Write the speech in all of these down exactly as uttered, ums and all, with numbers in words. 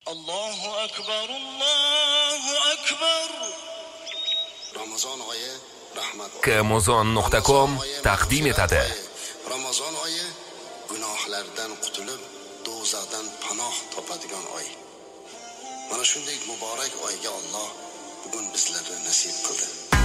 Allohu akbar, Allohu akbar. Ramazon oyi rahmat. Kamozon nuqta com taqdim etadi. Ramazon oyi gunohlardan qutulib, do'zaxdan panoh topadigan oy. Mana shunday muborak oyga Alloh bugun bizlarga nasib qildi.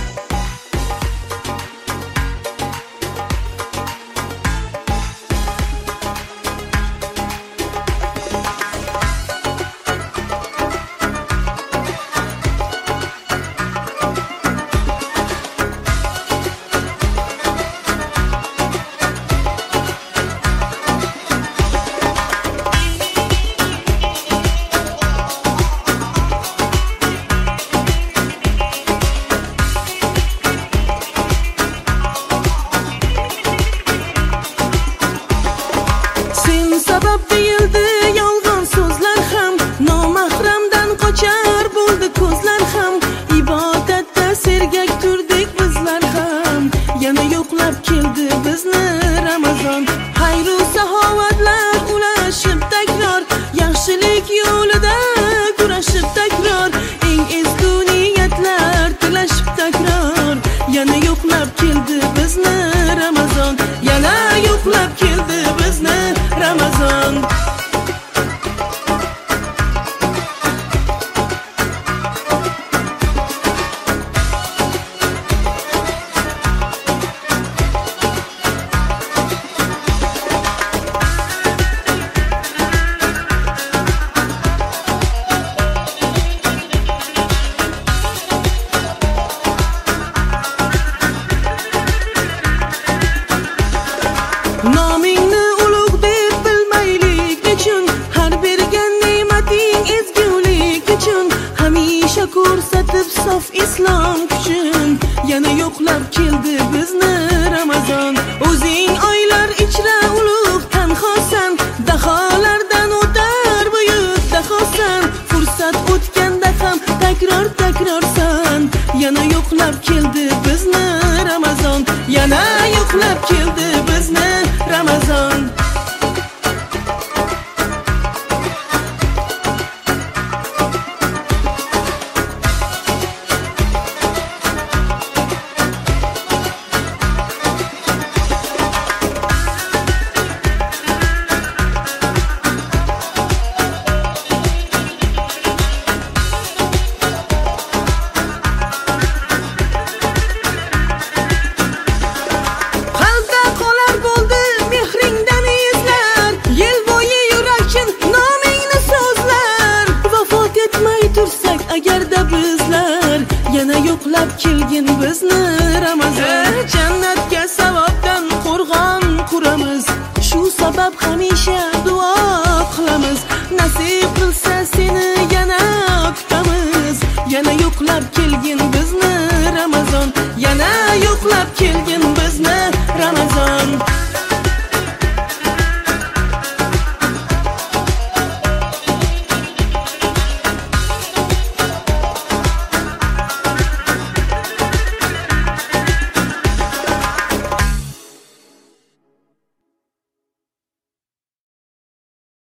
Ko'rsatib sof islom kuchin, yana yo'qlab keldi bizni Ramazon. O'zing oylar ichra ulug' tanhosan, daholardan o'tar buyuk dahosan. Fursat o'tganda ham takror takrorsan, yana yo'qlab keldi bizni Ramazon, yana yo'qlab keldi bizni Ramazon. Agarda bizlar yana yo'qlab kelgin bizni Ramazon, jannatga savobdan qo'rg'on quramiz. Shu sabab hamisha duo qilamiz. Nasib qilsa seni yana kutamiz, yana yo'qlab kelgin biz